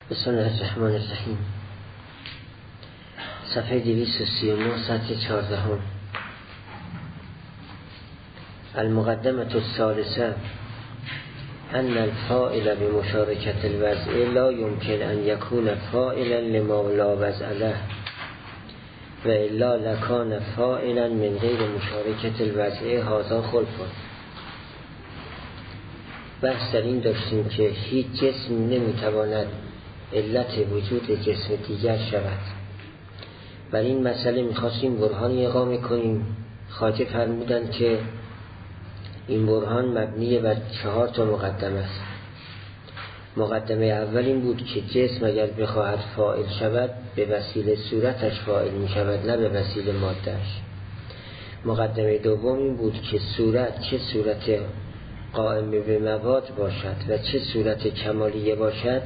بسم الله الرحمن الرحیم. صفحه 239 سطر 14. المقدمة الثالثة ان الفاعل بمشارکت الوضع لا يمكن ان يكون فاعلا لما لا وضع له و الا لکان فاعلا من غیر مشارکت الوضع هذا خلف. بحث در این داشتیم که هیچ جسم نمیتواند علت وجود جسم دیگر شود. بر این مسئله میخواستیم برهانی اقامه کنیم. خواجه فرمودند که این برهان مبنی بر 4 مقدمه است. مقدمه اول این بود که جسم اگر بخواهد فاعل شود به وسیله صورتش فاعل می شود، نه به وسیله مادهش. مقدمه دوم این بود که صورت چه صورت قائم به مواد باشد و چه صورت کمالیه باشد،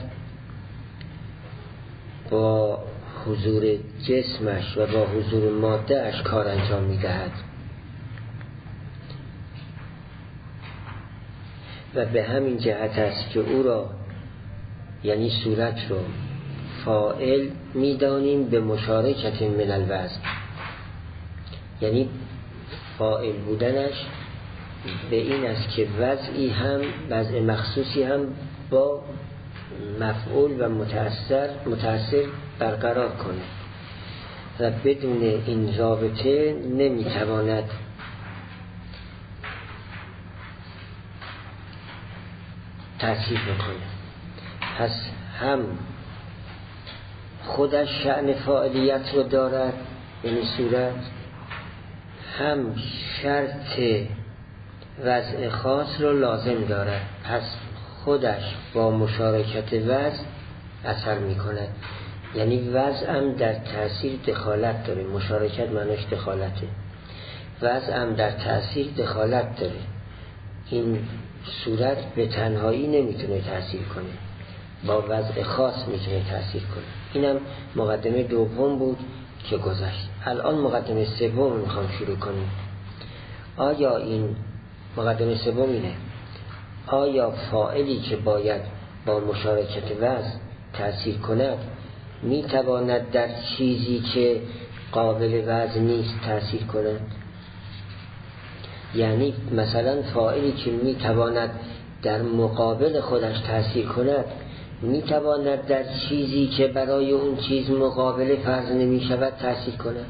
با حضور جسمش و با حضور ماده اش کار انجام می دهد و به همین جهت است که او را، یعنی صورت رو، فاعل می دانیم به مشارکت من الوضع. یعنی فاعل بودنش به این است که وضعی هم، وضع مخصوصی هم با مفعول و متأثر برقرار کنه و بدون این رابطه نمیتواند تأثیر بکنه. پس هم خودش شأن فاعلیت رو دارد، یعنی صورت، هم شرط وضع خاص رو لازم دارد. پس خودش با مشارکت وضع اثر می کند. یعنی وضع هم در تأثیر دخالت داره. مشارکت معنیش دخالته. وضع هم در تأثیر دخالت داره. این صورت به تنهایی نمیتونه تأثیر کنه، با وضع خاص میتونه تأثیر کنه. اینم مقدمه دوم بود که گذشت. الان مقدمه سوم میخوام شروع کنیم. آیا این مقدمه سوم اینه: آیا فاعلی که باید با مشارکت وضع تأثیر کند میتواند در چیزی که قابل وضع نیست تأثیر کند؟ یعنی مثلا فاعلی که میتواند در مقابل خودش تأثیر کند میتواند در چیزی که برای اون چیز مقابل فرض نمی شود تأثیر کند؟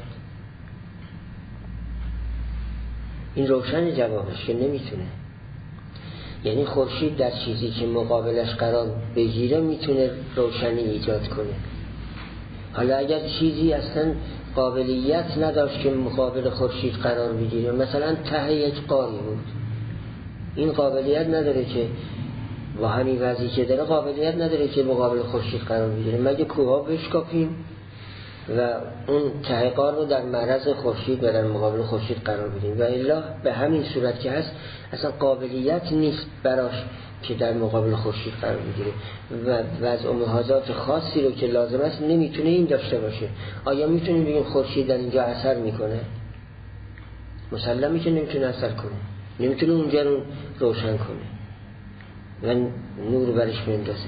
این روشن جوابش که نمیتونه. یعنی خورشید در چیزی که مقابلش قرار بگیره میتونه روشنی ایجاد کنه. حالا اگر چیزی اصلا قابلیت نداشت که مقابل خورشید قرار بگیره، مثلا ته یک غاری بود، این قابلیت نداره که با همین وضعی که داره قابلیت نداره که مقابل خورشید قرار بگیره، مگه کوها بشکافیم و اون ته غار رو در معرض خورشید و در مقابل خورشید قرار بدیم، و الا به همین صورت که هست اصلا قابلیت نیست براش که در مقابل خورشید قرار بگیره و وضع و محاذات خاصی رو که لازم است نمیتونه این داشته باشه. آیا میتونیم بگیم خورشید در اینجا اثر میکنه؟ مسلمه که نمیتونه اثر کنه، نمیتونه اونجا رو روشن کنه و نور برش بندازه.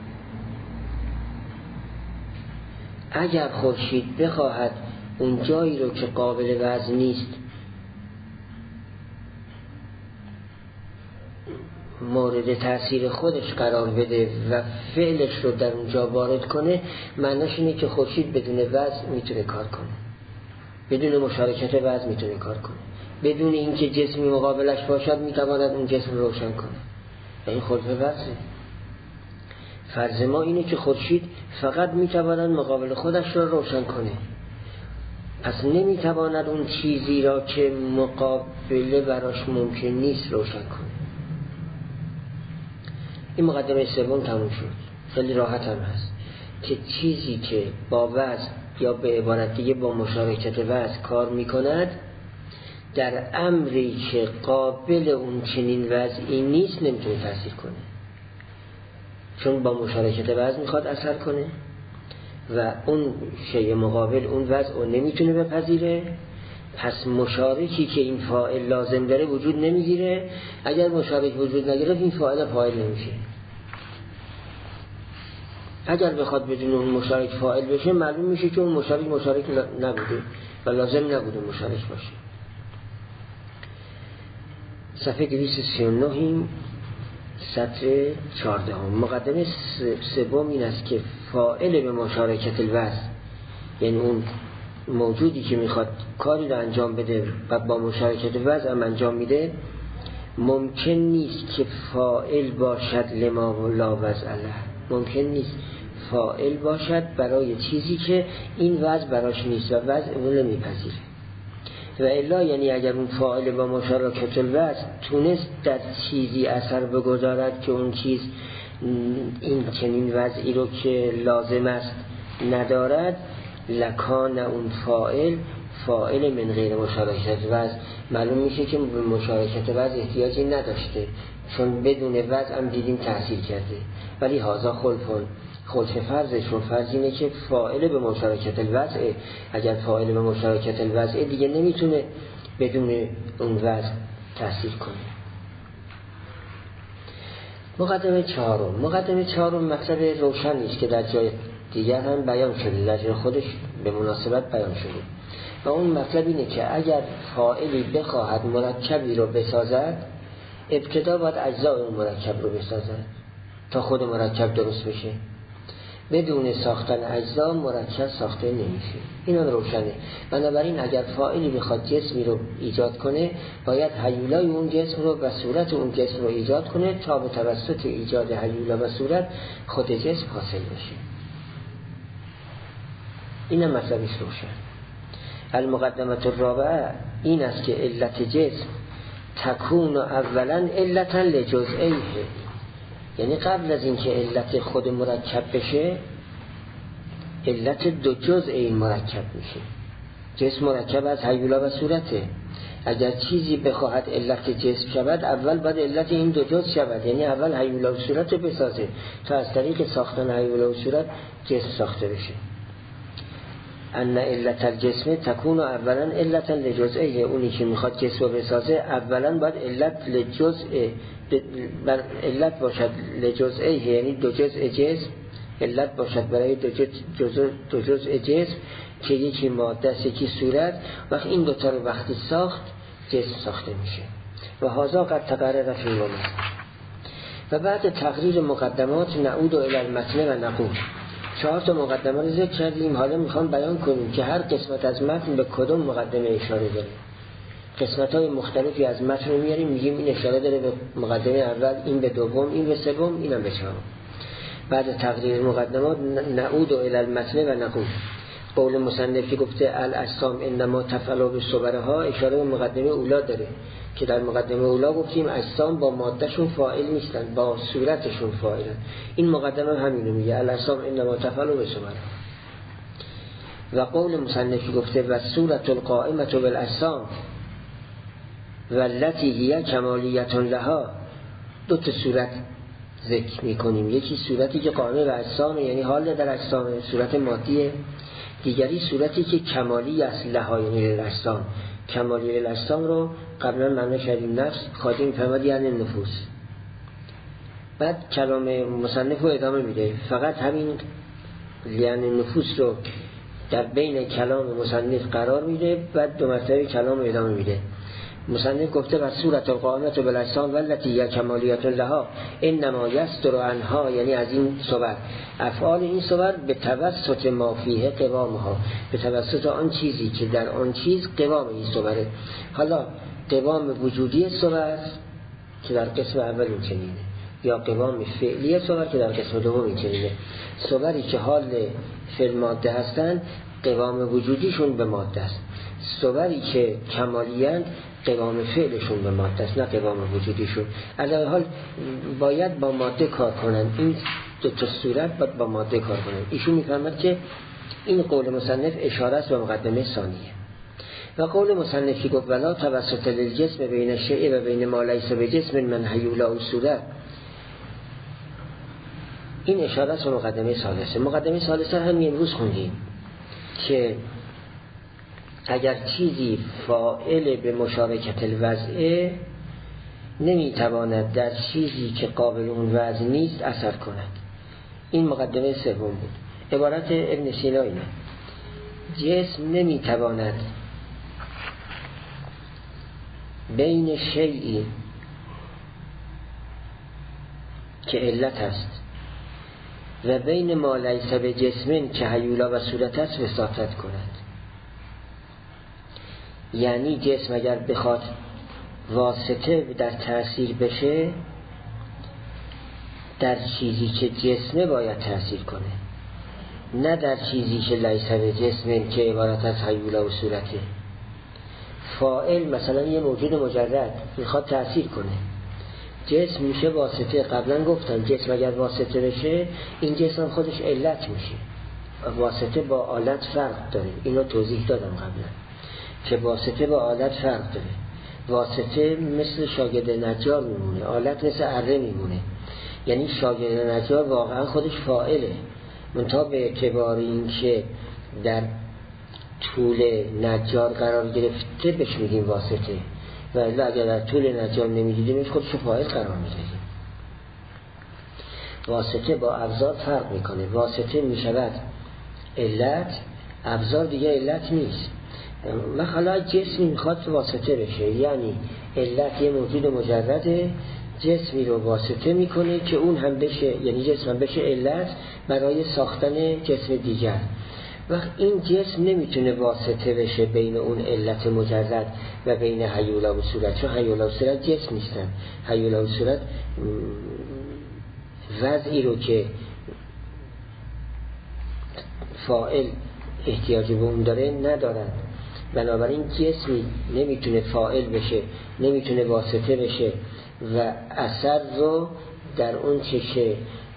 اگر خورشید بخواهد اون جایی رو که قابل وضع نیست مورد تأثیر خودش قرار بده و فعلش رو در اونجا وارد کنه، معنیش اینه که خورشید بدون وضع میتونه کار کنه، بدون مشارکت وضع میتونه کار کنه، بدون اینکه جسمی مقابلش باشد میتواند اون جسم روشن کنه. این خلف وضعه. فرض ما اینه که خورشید فقط میتواند مقابل خودش را روشن کنه، پس نمیتواند اون چیزی را که مقابله براش ممکن نیست روشن کنه. این مقدمه سوم تموم شد. خیلی راحت هم هست که چیزی که با وضع یا به عبارت دیگه با مشارکت وضع کار میکند، در امری که قابل اون چنین وضعی نیست نمیتونه تأثیر کنه، چون با مشارکت وضع میخواد اثر کنه و اون شیء مقابل اون وضع رو نمیتونه بپذیره. پس مشارکی که این فاعل لازم داره وجود نمیگیره. اگر مشارک وجود نگیره این فاعل نمیشه. اگر بخواد بدون اون مشارک فاعل بشه معلوم میشه که اون مشارک نبوده و لازم نبوده مشارک باشه. صفحه 239 سطر 14. مقدمه سوم این است که فاعل به مشارکت الوضع، یعنی اون موجودی که میخواد کاری رو انجام بده و با مشارکت وضع هم انجام میده، ممکن نیست که فاعل باشد لما لا وضع له. ممکن نیست فاعل باشد برای چیزی که این وضع براش نیست و وضع اون رو نمیپذیره. و الا یعنی اگر اون فاعل با مشارکت الوضع تونست در چیزی اثر بگذارد که اون چیز این چنین وضعی رو که لازم است ندارد، لکان اون فاعل من غیر مشارکت وضع، معلوم میشه که به مشارکت وضع احتیاجی نداشته، چون بدون وضع هم دیدیم تأثیر کرده. ولی هازا خلف فرضشون فرض اینه که فاعل به مشارکت الوضع، اگر فاعل به مشارکت الوضع دیگه نمیتونه بدون اون وضع تأثیر کنه. مقدمه چهارم مطلب روشنی است که در جای دیگر هم بیان شده، در جای خودش به مناسبت بیان شده و اون مطلب اینه که اگر فاعلی بخواهد مرکبی رو بسازد، ابتدا باید اجزای اون مرکب رو بسازد تا خود مرکب درست بشه. بدون ساختن اجزا مرکب ساخته نمیشه. این روشنه. بنابراین اگر فاعلی بخواد جسمی رو ایجاد کنه، باید هیولای اون جسم رو و صورت اون جسم رو ایجاد کنه تا به توسط ایجاد هیولا و صورت خود جسم حاصل بشه. این هم مطلبی روشن. المقدمه الرابعه این است که علت جسم تکون اولا علتا لجزئیه، یعنی قبل از اینکه علت خود مرکب بشه، علت دو جزء این مرکب میشه. جسم مرکب از هیولا و صورته. اگر چیزی بخواهد علت جسم شود، اول باید علت این دو جزء شود، یعنی اول هیولا و صورت بسازه تا از طریق ساختن هیولا و صورت جسم ساخته بشه. ان علت الجسم تکون اولا علتا لجزئیه، اونی که میخواد جسم رو بسازه اولا باید علت باشد لجزئیه، یعنی دو جزء جسم علت باشد برای دو جزء جسم که یکی ماده است یکی صورت. وقت این دوتا رو وقتی ساخت جسم ساخته میشه. و هذا قد تقرر فی المتن. و بعد تقریر مقدمات نعود الی المتن و نقول. 4 مقدمه رو ذکر کردیم، حالا میخوام بیان کنیم که هر قسمت از متن به کدوم مقدمه اشاره داره. قسمت‌های مختلفی از متن رو میاریم، میگیم این اشاره داره به مقدمه اول، این به دوم، این به سوم، اینم به چهارم. بعد تقریر مقدمات نعود الی المتن و نقول. قول مصنفی گفته الاجسام انما تفعل بالصبرها، اشاره به مقدمه اولا داره که در مقدمه اولا گفتیم اجسام با مادهشون فاعل نیستن، با صورتشون فاعلن. این مقدمه همینو میگه الاجسام انما تفعل بالصبرها. و قول مصنفی گفته و صورت القائمه بالاجسام والتي هي کمالیت لها. 2 صورت ذکر میکنیم، یکی صورتی که قائمه به اجسام یعنی حال در اجسام، صورت مادیه. دیگری صورتی که کمالی است لها یعنی الاجسام. کمالی الاجسام رو قبلا معنی کردیم نفس، خادم فرماد یعنی نفوس. بعد کلام مصنف رو ادامه میده، فقط همین یعنی نفوس رو در بین کلام مصنف قرار میده، بعد 2 مرتبه کلام رو ادامه میده. مصنف گفته و صورت القائمه بالاجسام والتي هي کمالیت لها انما یستر عنها، یعنی از این صور افعال این صور به توسط ما فیه قوامها، به توسط آن چیزی که در آن چیز قوام این صوره. حالا قوام وجودی صور که در قسم اول این چنینه، یا قوام فعلی صور که در قسم دوم این چنینه. صوری که حال فعل ماده هستند قوام وجودیشون به ماده است، صوری که کمالیند قوام فعلشون به ماده است نه قوام وجودیشون. علاوه حال باید با ماده کار کنن، این 2 صورت باید با ماده کار کنن. ایشون میفهمد که این قول مصنف اشاره است به مقدمه ثانیه. و قول مصنفی گفت ولا توسط للجسم بین الشیء و بین ما لیس بجسم من هیولا و صورت، این اشاره است به مقدمه ثالثه. مقدمه ثالثه هم امروز خوندیم که اگر چیزی فاعل به مشارکت الوضع نمیتواند در چیزی که قابل اون وضع نیست اثر کند. این مقدمه سوم بود. عبارت ابن سینا اینه: جسم نمیتواند بین شیئی که علت است و بین ما لیس به جسمین که هیولا و صورت است وساطت کند. یعنی جسم اگر بخواد واسطه در تأثیر بشه، در چیزی که جسمه باید تأثیر کنه، نه در چیزی که لیس به جسمین که عبارت از هیولا و صورته. فاعل مثلا یه موجود مجرد میخواد تأثیر کنه، جسم میشه واسطه. قبلا گفتم جسم اگر واسطه بشه، این جسم خودش علت میشه. واسطه با آلت فرق داره، اینو توضیح دادم قبلا که واسطه با آلت فرق داره. واسطه مثل شاگرد نجار میمونه، آلت مثل اره میمونه. یعنی شاگرد نجار واقعا خودش فاعله، منتها به اعتبار این که در طول نجار قرار گرفته بهش میگیم واسطه، و الا اگر در طول نجار نمیدیدیمش خودش فاعل قرار میدهیم. واسطه با ابزار فرق میکنه. واسطه میشود علت، ابزار دیگه علت نیست. مثلا جسمی میخواد واسطه بشه، یعنی علت یه موجود مجرده، جسمی رو واسطه میکنه که اون هم بشه، یعنی جسم هم بشه علت برای ساختن جسم دیگر. وقت این جسم نمیتونه واسطه بشه بین اون علت مجرد و بین هیولا و صورت، چون هیولا و صورت جسم نیستن. هیولا و صورت وضعی رو که فاعل احتیاج به اون داره ندارن. بنابراین جسمی نمیتونه فاعل بشه، نمیتونه واسطه بشه و اثر رو در اون چه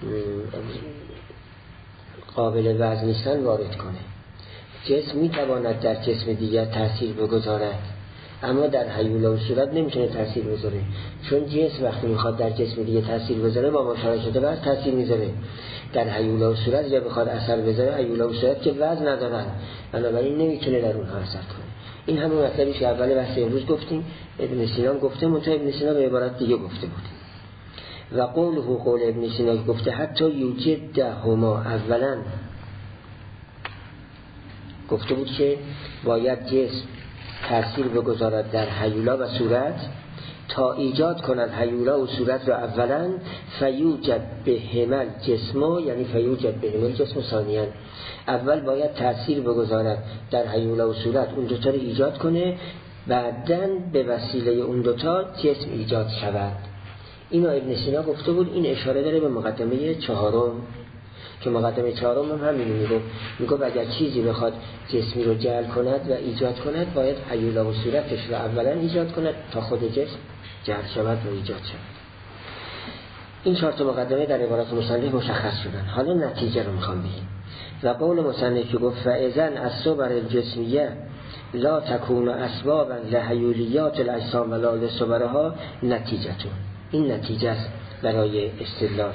قابل وزن نیستن وارد کنه. جسم میتواند در جسم دیگر تأثیر بگذارد، اما در هیولا و صورت نمیتونه تأثیر بذاره، چون جسم وقتی میخواد در جسم دیگه تأثیر بذاره با مشارکت وزن تأثیر میذاره. در هیولا و صورت اگر بخواد اثر بذاره، هیولا و صورت که وزن ندارن، بنابراین نمیتونه در اونها اثر کنه. این همون مطلبی که اول بحث امروز گفتیم، ابن سینا گفته، منتها ابن سینا به عبارت دیگه گفته بود. و قوله قول ابن سینا گفته حتی یوجد هما، اولا گفته بود که باید جسم تأثیر بگذارد در هیولا و صورت تا ایجاد کنند هیولا و صورت را اولا، فیوجد به همل جسمو، یعنی فیوجد به همل جسم ثانیاً. اول باید تأثیر بگذارد در هیولا و صورت، اون دوتا رو ایجاد کنه، بعدن به وسیله اون دوتا جسم ایجاد شود. اینو ابن سینا گفته بود. این اشاره داره به مقدمه چهارم، که مقدمه چهارم هم همین میگه اگر چیزی بخواد جسمی رو جعل کند و ایجاد کند، باید هیولا و صورتش رو اولا ایجاد کند تا خود جسم جعل شود و ایجاد شود. این چهار تا مقدمه در عبارات مصنف مشخص شدن. حالا نتیجه رو میخوام بگیم. و قول مصنف که گفت فاذن الصور الجسمیه لا تکون اسبابا لهیولیات الاجسام ولا لصورها نتیجتون. این نتیجه است برای استدلال.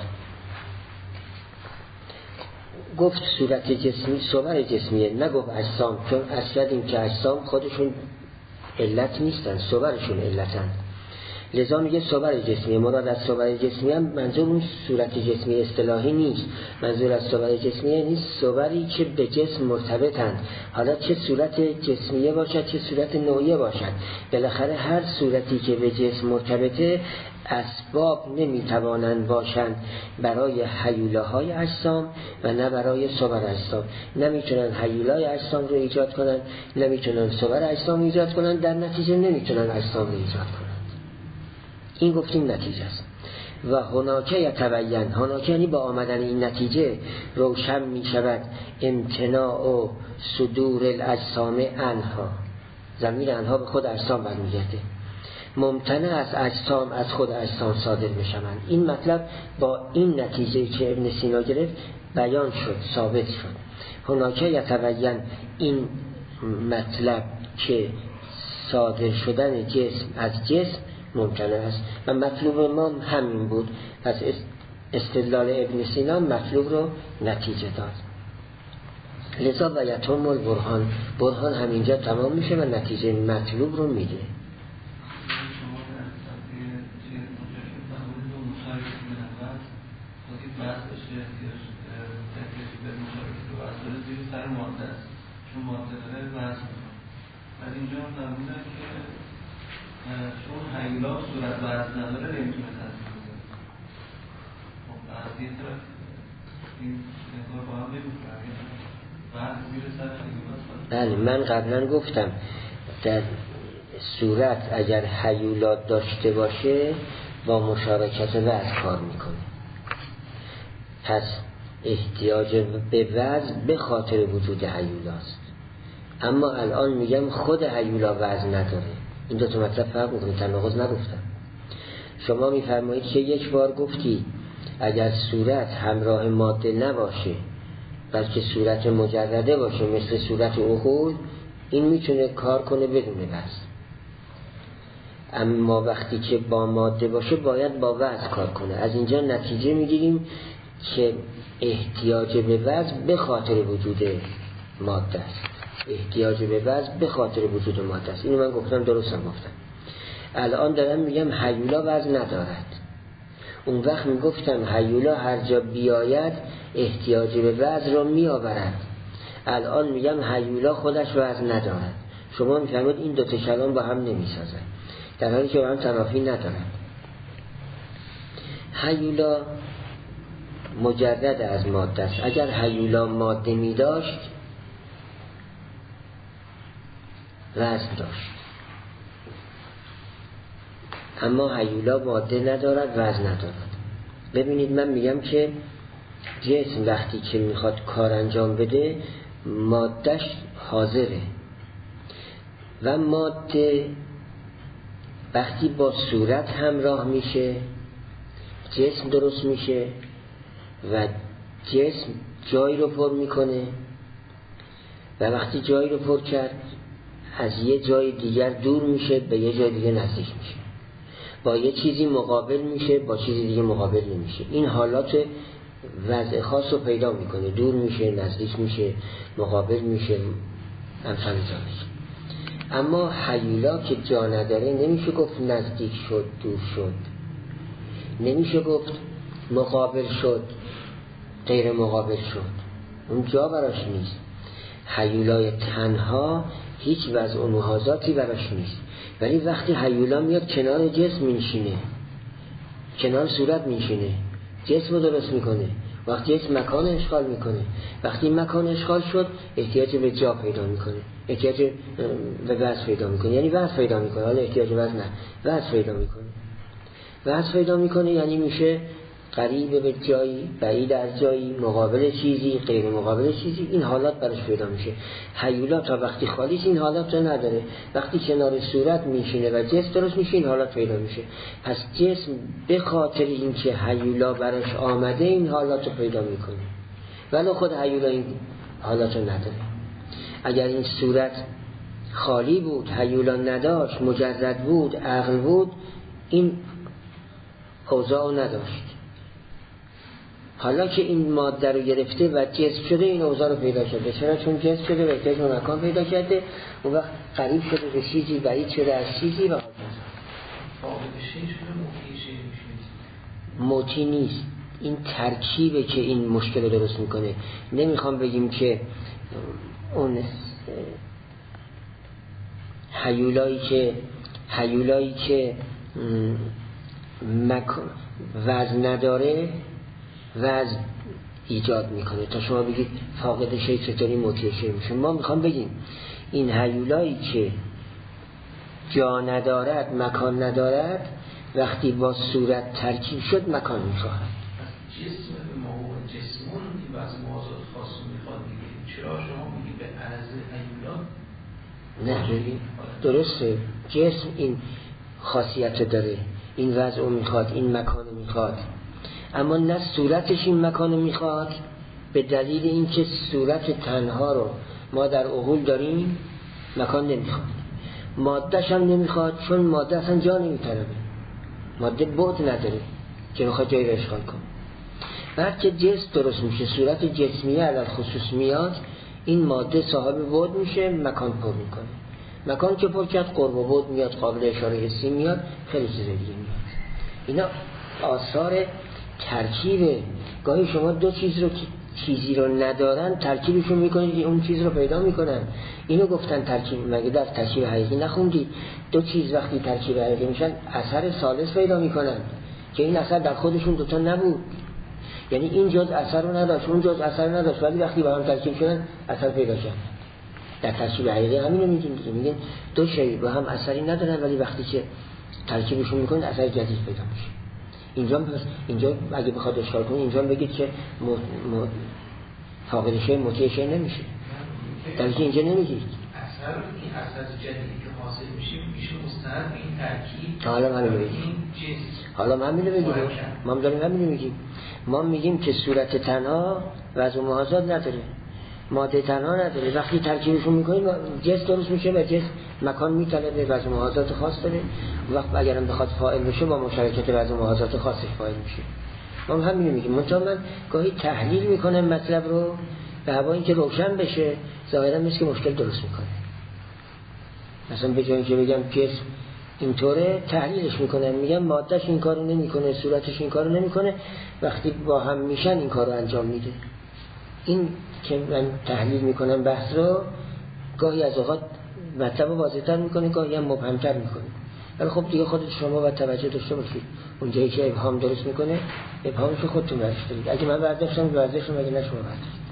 گفت صورت جسمی، صور جسمیه، نگفت اجسام، چون اصلا این که اجسام خودشون علت نیستن، صورشون علتن. لذا میگه صور جسمیه. مراد از صور جسمیه هم منظور اون صورت جسمی اصطلاحی نیست. منظور از صور جسمیه نیست صوری که به جسم مرتبطن، حالا چه صورت جسمیه باشد چه صورت نوعیه باشد. بالاخره هر صورتی که به جسم مرتبطه اسباب نمیتوانند باشند برای هیولاهای اجسام و نه برای صور اجسام. نمیتونن هیولای اجسام رو ایجاد کنن، نمیتونن صور اجسام ایجاد کنن، در نتیجه نمیتونن اجسام رو ایجاد کنن. این گفتیم نتیجه است. و هناکه یتبین، هناکه یعنی با آمدن این نتیجه روشن می شود امتناع و صدور الاجسام عنها. ضمیر عنها به خود اجسام برمیگرده. ممتنع از اجسام از خود اجسام صادر میشوند. این مطلب با این نتیجه که ابن سینا گرفت بیان شد، ثابت شد. هناکه یتبین، این مطلب که صادر شدن جسم از جسم ممتنع است و مطلوب ما همین بود. پس استدلال ابن سینا مطلوب رو نتیجه داد. لذا و یتم البرهان، برهان همینجا تمام میشه و نتیجه مطلوب رو میده. ماده است، چون ماده داره وزن میکنه. ولی اینجا هم فرمودن که چون هیولا صورت وزن نداره نمیتونه تاثیر بذاره. خب از یه طرف این نگاه با هم نمیکنه، وزن میره سر هیولا. بله، من قبلا گفتم در صورت اگر هیولات داشته باشه با مشارکت وزن کار میکنه، پس احتیاج به وزن به خاطر وجود هیولاست. اما الان میگم خود هیولا وزن نداره. این دو تا مطلب فرق میکنه، تناقض نگفتم. شما میفرمایید که یک بار گفتی اگر صورت همراه ماده نباشه بلکه صورت مجرده باشه مثل صورت عقول، این میتونه کار کنه بدون وزن. اما وقتی که با ماده باشه باید با وزن کار کنه. از اینجا نتیجه میگیریم که احتیاج به وزن به خاطر وجود ماده است. احتیاج به وزن به خاطر وجود ماده است. اینو من گفتم، درستم گفتم. الان دارم میگم هیولا وزن ندارد. اون وقت میگفتم هیولا هر جا بیاید احتیاج به وزن رو میآورد. الان میگم هیولا خودش وزن ندارد. شما میفهمید این دو تا کلام با هم نمیسازن، در حالی که با هم تنافی ندارن. هیولا مجرد از ماده است. اگر هیولا ماده می داشت وزن داشت، اما هیولا ماده ندارد، وزن ندارد. ببینید من میگم که جسم وقتی که میخواد کار انجام بده مادهش حاضره و ماده وقتی با صورت همراه میشه جسم درست میشه و جسم جایی رو پر میکنه و وقتی جایی رو پر کرد از یه جای دیگر دور میشه به یه جای دیگه نزدیک میشه، با یه چیزی مقابل میشه با چیزی دیگه مقابل نمیشه. این حالات وضع خاص رو پیدا میکنه، دور میشه، نزدیک میشه، مقابل میشه، امثال ذالک. اما هیولا که جا نداره نمیشه گفت نزدیک شد دور شد، نمیشه گفت مقابل شد غیر مقابل شد، اون جا براش نیست. هیولای تنها هیچ وضع و محاذاتی براش نیست. ولی وقتی هیولا میاد کنار جسم میشینه، کنار صورت میشینه، جسم رو درست میکنه، وقتی جسم مکان اشغال میکنه، وقتی مکان اشغال شد احتیاج به جا پیدا میکنه، احتیاج به وزن پیدا میکنه، یعنی وزن پیدا میکنه. حالا احتیاج به وزن نه، وزن پیدا میکنه. وزن پیدا میکنه یعنی میشه قریب به جایی، بعید از جایی، مقابل چیزی، غیر مقابل چیزی. این حالات براش پیدا میشه. هیولا تا وقتی خالیش این حالات رو نداره. وقتی کنار صورت میشینه و جسم درست میشه این حالات پیدا میشه. پس جسم به خاطر اینکه هیولا براش آمده این حالات رو پیدا میکنه، ولی خود هیولا این حالات رو نداره. اگر این صورت خالی بود، هیولا نداشت، مجرد بود، عقل بود، این اوضاع نداشت. حالا که این ماده رو گرفته و جسم شده این اوضاع رو پیدا کرده. چرا؟ چون جسم شده و احتیاج به مکان پیدا کرده، اون وقت قریب شده به چیزی، بعید شده از چیزی و موتی نیست. این ترکیبه که این مشکل رو درست میکنه. نمیخوام بگیم که اون هیولایی که وزن نداره وزن ایجاد میکنه. تا شما بگید فاقد شی چطوری موتی شی میشه. ما میخوام بگیم این هیولایی که جا ندارد، مکان ندارد، وقتی با صورت ترکیب شد مکان میخواهد. جسم به موضوع جسمون این وزن موضوع خاص میخواد دیگه. چرا شما میگید به عرض هیولا؟ نه ببین درسته، جسم این خاصیت داره، این وضع میخواد، این مکان میخواد، اما نه صورتش این مکان میخواد. به دلیل اینکه صورت تنها رو ما در عقول داریم مکان نمیخواد، مادهش هم نمیخواد، چون ماده اصلا جا نمیطلبه، ماده بعد نداره که بخواد جایی رو اشغال کنه. بعد که جسم درست میشه، صورت جسمیه علل خصوص میاد، این ماده صاحب بعد میشه، مکان پر میکنه. مکان که پر کرد قرب و بعد میاد، قابل اشاره حسی میاد، خیلی چیز دیگه میاد. اینا آثار ترکیبه. گاهی شما دو چیز رو که چیزی رو ندارن ترکیبشون میکنه که اون چیز رو پیدا میکنن. اینو گفتن ترکیب. مگه در ترکیب حقیقی نخوندی دو چیز وقتی ترکیب حقیقی میشن اثر ثالث پیدا میکنن که این اثر در خودشون دوتا نبود، یعنی این جز اثر رو نداشت اون جز اثر رو نداشت، ولی وقتی با هم ترکیب شدن اثر پیدا شدن. در ترکیب حقیقی همینو میگیم دیگه، میگن دو شی با هم اثری ندارن ولی وقتی که ترکیبشون میکنن اثر جدید پیدا میشه. اینجا اگه بخواد اشکال کنه اینجا بگید که فاقد شی مطیع شی نمیشه، در اینجا نمیگید اثر این اثر جدیدی که حاصل میشه مستند به این ترکیب. حالا ما همینو بگیم، ما هم داریم همینو میگیم. ما میگیم که صورت تنها وضع و محاذات نداره، ماده تنها نداره، وقتی ترکیبشون میکنیم جنس درست میشه و جنس مکان میطلبه، وضع و محاذات خاص داره. وقت اگرم بخواد فاعل بشه با مشارکت وضع و محاذات خاصش فاعل میشه. ما همینو میگیم. من گاهی تحلیل میکنم مطلب رو به هوای اینکه روشن بشه، ظاهرا مثل که مشکل درست میکنه. مثلا به جای اینکه بگم جسم اینطوره تحلیلش میکنم، میگم مادهش این کارو نمیکنه، صورتش این کارو نمیکنه، وقتی با هم میشن این کارو انجام میده. این که من تحلیل میکنم بحث رو گاهی از اوقات مطلب رو واضح‌تر میکنه، گاهی هم مبهم‌تر میکنه. ولی خب دیگه خودت شما باید توجه داشته باشید، اونجایی که ابهام درست میکنه ابهامش خودتون برداشتید. اگه من برداشتم برداشتم، اگه نه شما برداشتید.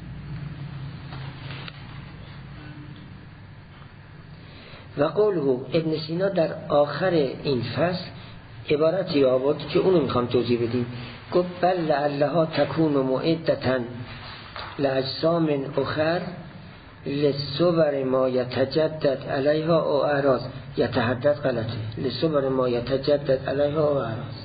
و قوله ابن سینا در آخر این فصل عبارتی آورد که اونو میخوام توضیح بدیم. گفت بل لعلها تکون معدتا لاجسام اخر لصور ما یتجدد علیها او اعراض. یتحدد غلطه، لصور ما یتجدد علیها او اعراض.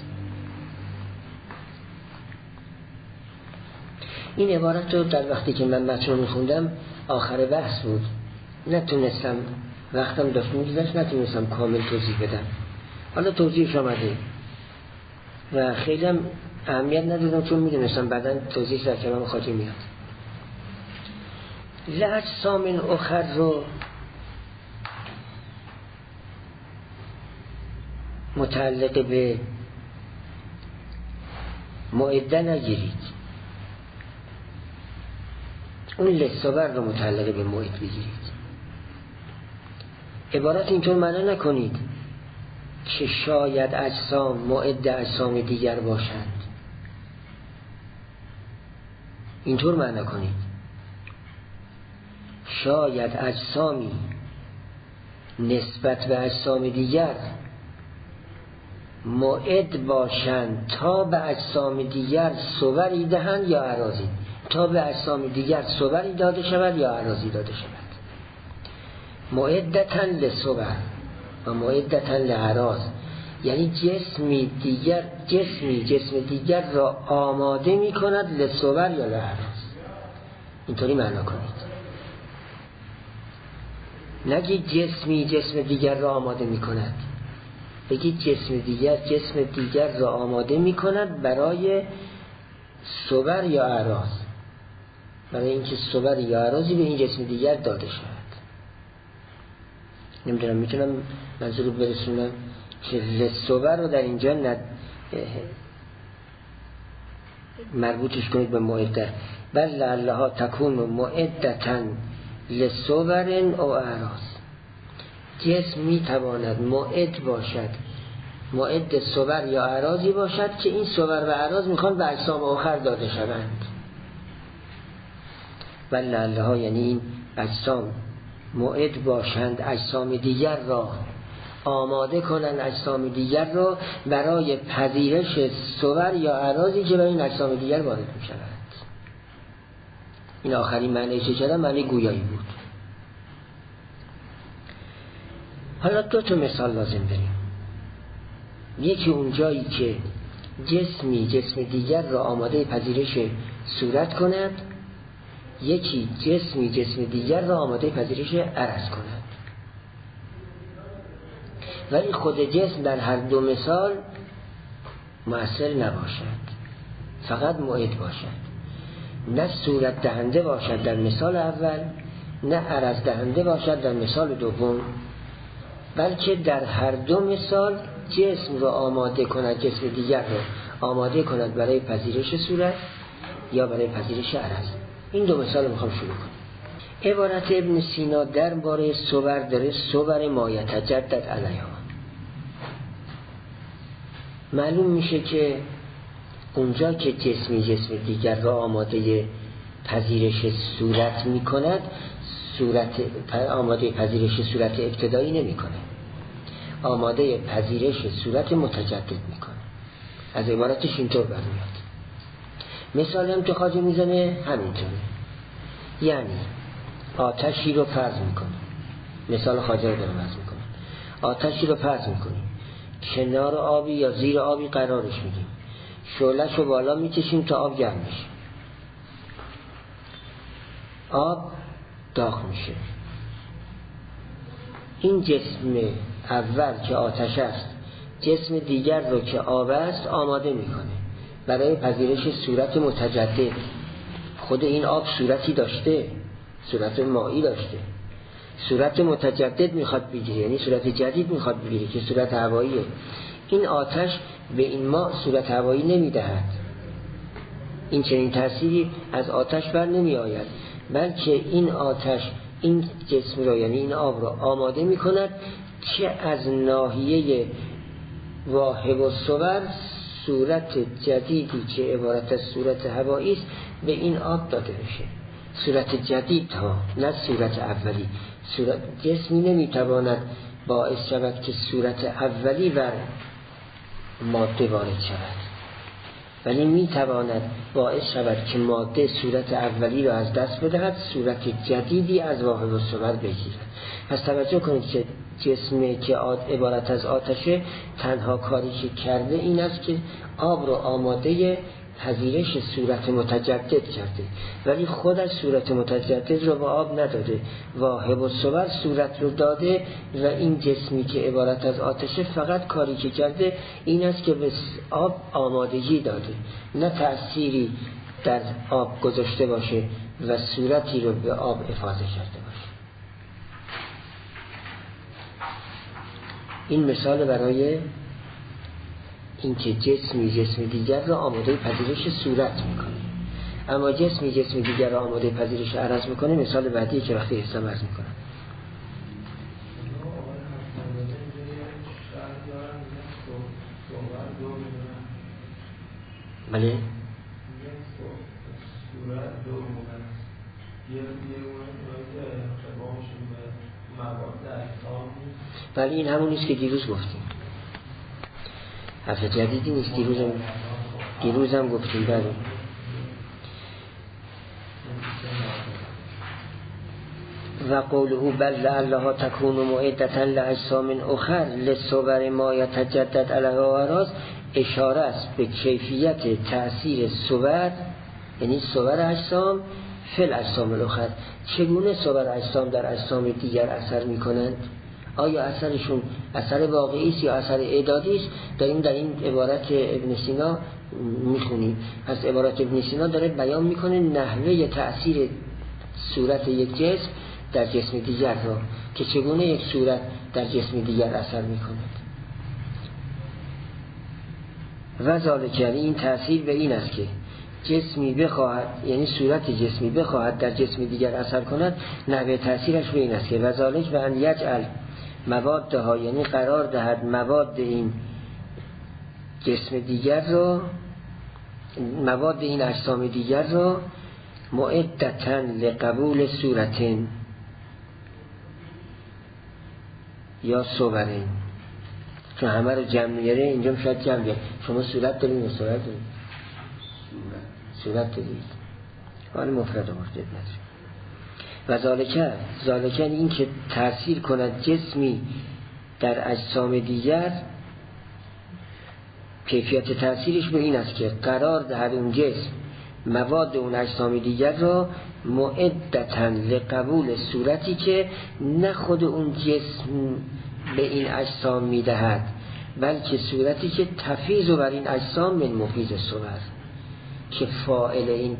این عبارت رو در وقتی که من متن رو میخوندم آخر بحث بود، نتونستم، وقتم داشت میگذشت، نتونستم کامل توضیح بدم. حالا توضیحش آمده و خیلی هم اهمیت ندادم چون میدونستم بعداً توضیح در کلام خاطی میاد. لاجسام اخر رو متعلق به معده نگیرید، اون لصور رو متعلق به معد بگیرید. عبارت اینطور معنا نکنید که شاید اجسام معد اجسام دیگر باشند، اینطور معنا کنید شاید اجسامی نسبت به اجسام دیگر معد باشند تا به اجسام دیگر صوری دهند یا اعراضی، تا به اجسام دیگر صوری داده شود یا اعراضی داده شود. معدتاً لصور و معدتاً لاعراض، یعنی جسم دیگر را آماده می کند لصور یا لاعراض. اینطوری معنا کنید، نگید جسم دیگر را آماده می کند، بگید جسم دیگر را آماده می کند برای صور یا اعراض، برای اینکه صور یا اعراضی به این جسم دیگر داده شود. نمیدونم میتونم منظور رو برسونم که لصور رو در اینجا مربوطش کنید به معده. بل لعلها تکون معدتا لصور او اعراض. جسم میتواند معد باشد، معد صور یا اعراضی باشد که این صور و اعراض میخوان به اجسام آخر داده شوند. بل لعلها یعنی این اجسام معد باشند، اجسام دیگر را آماده کنند، اجسام دیگر را برای پذیرش صور یا اعراضی که به این اجسام دیگر وارد می شود. این آخرین معنی چه کردم؟ معنی گویایی بود. حالا دو تا مثال لازم داریم. یکی اون جایی که جسم دیگر را آماده پذیرش صورت کند، یکی جسم دیگر را آماده پذیرش عرض کند. ولی خود جسم در هر دو مثال مؤثر نباشد، فقط معد باشد. نه صورت دهنده باشد در مثال اول، نه عرض دهنده باشد در مثال دوم، بلکه در هر دو مثال جسم را آماده کند، جسم دیگر را آماده کند برای پذیرش صورت یا برای پذیرش عرض. این دو مثال میخوام شروع کنم. عبارت ابن سینا درباره صور داره صور ما یتجدد علیها. معلوم میشه که اونجا که جسم دیگر را آماده پذیرش صورت میکند، آماده پذیرش صورت ابتدایی نمیکنه، آماده پذیرش صورت متجدد میکنه. از عبارتش اینطور برمیاد. مثال هم که خواجه میزنه همینطوره، یعنی آتشی رو فرض میکنه، مثال خواجه رو داره فرض میکنه، آتشی رو فرض میکنیم، کنار آبی یا زیر آبی قرارش میدیم، شعله‌ش رو بالا میکشیم تا آب گرم بشه، آب داغ میشه. این جسم اول که آتش است جسم دیگر رو که آب است آماده میکنه برای پذیرش صورت متجدد. خود این آب صورتی داشته، صورت مایی داشته، صورت متجدد میخواد بگیره، یعنی صورت جدید میخواد بگیره که صورت هواییه. این آتش به این ماء صورت هوایی نمیدهد، این چنین تأثیری از آتش بر نمی آید، بلکه این آتش این جسم را یعنی این آب را آماده می کند که از ناحیه واهب الصور صورت جدیدی که عبارت از صورت هوایی است به این آب داده بشه. صورت جدید ها، نه صورت اولی. صورت جسمی نمیتواند باعث شود که صورت اولی بر ماده وارد شود، ولی میتواند باعث شود که ماده صورت اولی را از دست بدهد، صورت جدیدی از واهب الصور بگیرد. پس توجه کنید که جسمی که عبارت از آتشه تنها کاری که کرده این است که آب رو آماده پذیرش صورت متجدد کرده، ولی خودش صورت متجدد رو به آب نداده، واهب الصور صورت رو داده و این جسمی که عبارت از آتشه فقط کاری که کرده این است که به آب آمادگی داده، نه تأثیری در آب گذاشته باشه و صورتی رو به آب افاضه کرده باشه. این مثال برای اینکه جسم دیگر را آماده پذیرش صورت میکنه، اما جسم دیگر را آماده پذیرش عرض میکنه. مثال بعدی که وقتی حساب عرض میکنم بله بله این همون نیست که دیروز گفتیم، حرف جدیدی نیست، دیروز هم گفتیم. بله و قوله بل لعلها تکون معدة لاجسام اخر لصور ما یتجدد علیها اعراض، اشاره است به کیفیت تأثیر صور، یعنی صور اجسام فی الاجسام الاخر. چگونه صور اجسام در اجسام دیگر اثر میکنند؟ آیا اثرشون اثر واقعی است یا اثر اعدادی است؟ در این عبارت ابن سینا میخونیم. پس عبارت ابن سینا داره بیان میکنه نحوه تأثیر صورت یک جسم در جسم دیگر را، که چگونه یک صورت در جسم دیگر اثر میکند. و ذالک یعنی این تأثیر به این است که جسمی بخواهد، یعنی صورت جسمی بخواهد در جسم دیگر اثر کند، نحوه تأثیرش به این است که و ذالک و ان یجعل موادها، یعنی قرار دهد مواد این جسم دیگر را، مواد این اجسام دیگر را معدتاً لقبول صورتین یا صورین، چون همه رو جمع میاره اینجا شاید جمع بیاره. شما صورت دارید یا صورت دارید؟ صورت دارید، حال مفرد آورده ندارید. و ذالکه این که تأثیر کند جسمی در اجسام دیگر، کیفیت تأثیرش به این است که قرار دهد اون جسم مواد اون اجسام دیگر را معدتاً لقبول صورتی که نه خود اون جسم به این اجسام میدهد، بلکه صورتی که تفیض بر این اجسام من مفیض صور، که فاعل این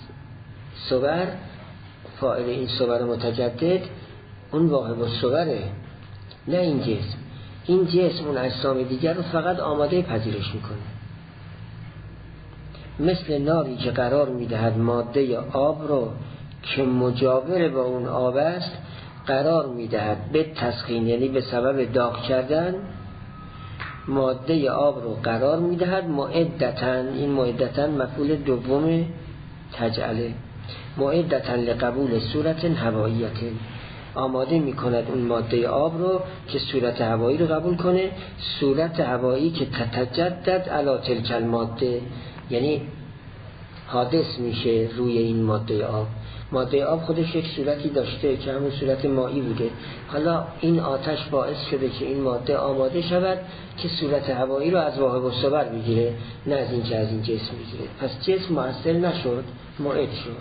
صور متجدد اون واهب الصوره، نه این جسم. این جسم اون اجسام دیگر رو فقط آماده پذیرش میکنه. مثل ناری که قرار میدهد ماده آب رو که مجاور با اون آب است قرار میدهد به تسخین، یعنی به سبب داغ کردن ماده آب رو قرار میدهد معدتن. این معدتن مفعول دوم تجعله، معدتن لقبول صورت هواییت، آماده میکند اون ماده آب رو که صورت هوایی رو قبول کنه، صورت هوایی که تتجدد علی تلک الماده، یعنی حادث میشه روی این ماده آب. ماده آب خودش یک صورتی داشته که همون صورت مایی بوده، حالا این آتش باعث شده که این ماده آماده شود که صورت هوایی رو از واهب الصور بگیره، نه از این که از این جسم بگیره. پس جسم مؤثر نشد، معد شد.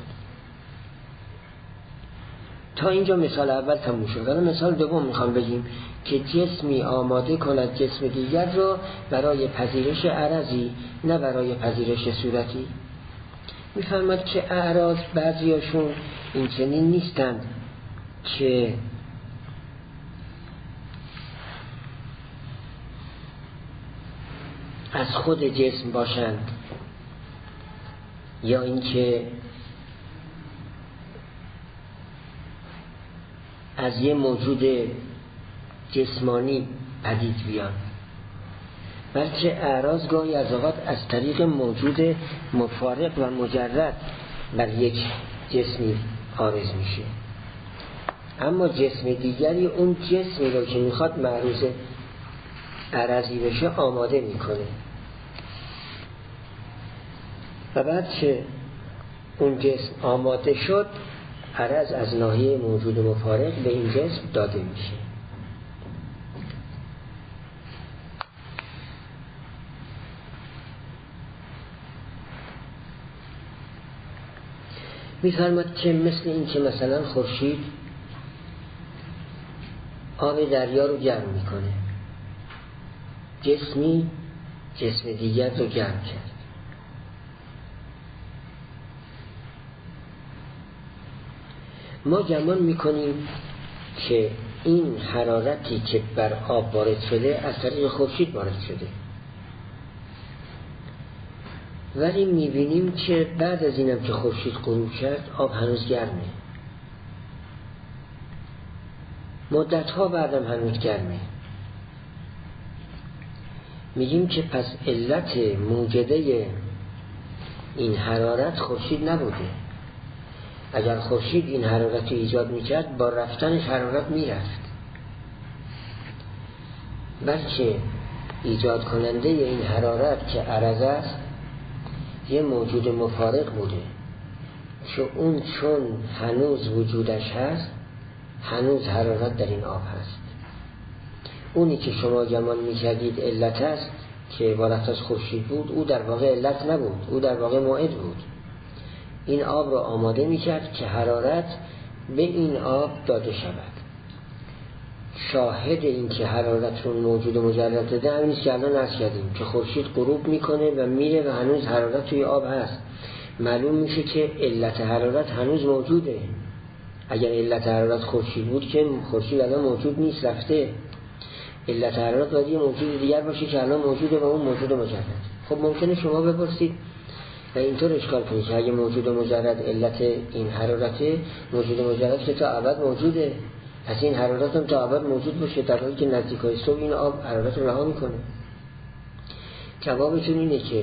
تا اینجا مثال اول تموم شد. حالا مثال دوم میخوام بگیم که جسمی آماده کند جسم دیگر رو برای پذیرش عرضی، نه برای پذیرش صورتی. میفهمد که اعراض بعضیاشون این چنین نیستند که از خود جسم باشند یا اینکه از یه موجود جسمانی پدید بیان، بلکه اعراض گاهی از اوقات از طریق موجود مفارق و مجرد بر یک جسمی عارض میشه. اما جسم دیگری اون جسمی رو که میخواد معروض عرضی بشه آماده میکنه و بعد که اون جسم آماده شد عرض از ناحیه موجود مفارق به این جسم داده میشه. می‌فرماد که مثل این که مثلا خورشید آب دریا رو گرم میکنه، جسمی جسم دیگر رو گرم کرد. ما گمان میکنیم که این حرارتی که بر آب وارد شده از طریق خورشید وارد شده، ولی میبینیم که بعد از اینم که خورشید غروب کرد آب هنوز گرمه، مدتها بعدم هنوز گرمه. میگیم که پس علت موجده این حرارت خورشید نبوده. اگر خورشید این حرارت رو ایجاد میکرد با رفتنش حرارت میرفت، بلکه ایجاد کننده این حرارت که عرض است یه موجود مفارق بوده که اون چون هنوز وجودش هست هنوز حرارت در این آب هست. اونی که شما گمان میکردید علت است که عبارت از خورشید بود، او در واقع علت نبود، او در واقع موعد بود. این آب رو آماده میکرد که حرارت به این آب داده شود. شاهد این که حرارت رو موجود مجرد داده همین است که الان عرض کردیم که خورشید غروب میکنه و میره و هنوز حرارت توی آب هست. معلوم میشه که علت حرارت هنوز موجوده. اگر علت حرارت خورشید بود که خورشید الان موجود نیست، رفته. علت حرارت باید یه موجود دیگر باشه که الان موجوده و اون موجود مجرد. خب ممکنه شما بپرسید و اینطور اشکال کنید که اگه موجود مجرد علت این حرارته، موجود مجرد که تا ابد موجوده، پس این حرارت هم تا ابد موجود باشه در حالی که نزدیکای صبح این آب حرارت رو رها میکنه. جوابتون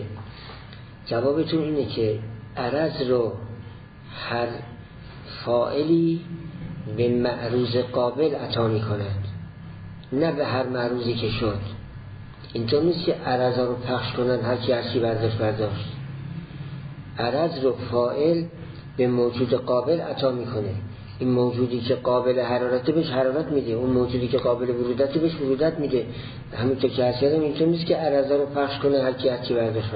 اینه که عرض رو هر فاعلی به معروض قابل عطا میکند، نه به هر معروضی که شد. اینطور نیست که عرض رو پخش کنن هر کی هرچی برداشت. عرض رو فاعل به موجود قابل عطا میکنه. این موجودی که قابل حرارت بهش حرارت میده، اون موجودی که قابل ورودت بهش ورودت میده. همینطور که هست یادم اینطور نیست که عرض رو پخش کنه هر کی هرچی برداشت.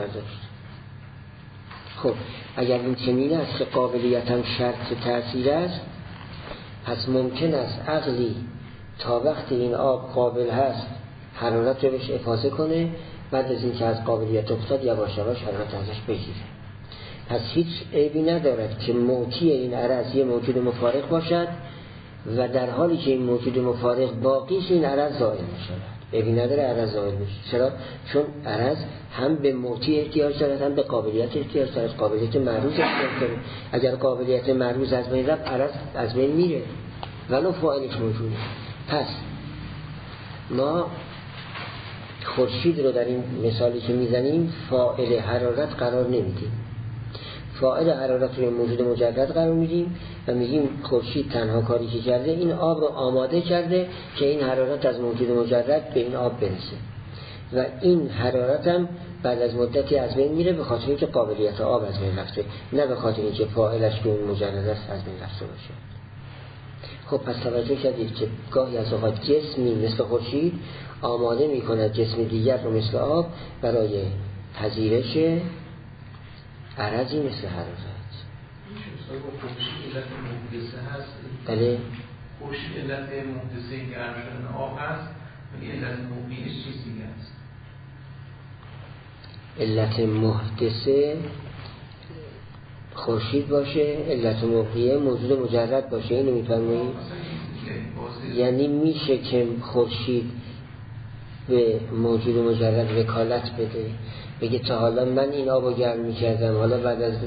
خب اگر این چنین است که قابلیت هم شرط تأثیر است، پس ممکن است عقلی تا وقتی این آب قابل هست حرارت رو بهش افاضه کنه، بعد از این که از قابلیت افتاد یواش یواش حرارت ازش بگیره. پس هیچ عیبی ندارد که موتی این عرض یه موجود مفارق باشد و در حالی که این موجود مفارق باقیش این عرض زائل می شود. عیبی نداره عرض زائل بشه. چرا؟ چون عرض هم به موتی احتیاج داره هم به قابلیت احتیاج داره، قابلیت معروض احتیاج داره. اگر قابلیت معروض از بین رفت عرض از بین میره ولو فاعلش موجوده. پس ما خورشید رو در این مثالی که میزنیم فاعل حرارت قرار نمیدیم، فاعل حرارت رو موجود مجرد قرار میدیم و میگیم خورشید تنها کاری که کرده این آب رو آماده کرده که این حرارت از موجود مجرد به این آب برسه و این حرارت هم بعد از مدتی از بین میره به خاطر اینکه قابلیت آب از بین رفته، نه به خاطر اینکه فاعلش که اون مجرد است از بین رفته باشه. خب پس توجه کردید که گاهی از اوقات جسمی مثل خورشید آماده میکند جسم دیگر رو مثل آب برای پذیرش عرضی مثل حرارت. خورشید علت محدثه هست. بله. خورشید علت محدثه گرم شدن آب هست ولی علت موقعیش چیز دیگه است. علت محدثه خورشید باشه، علت موقعیه موجود مجرد باشه. اینو میفرمایید؟ یعنی میشه که خورشید به موجود مجرد وکالت بده، بگه تا حالا من این آبو گرم میکردم، حالا بعد از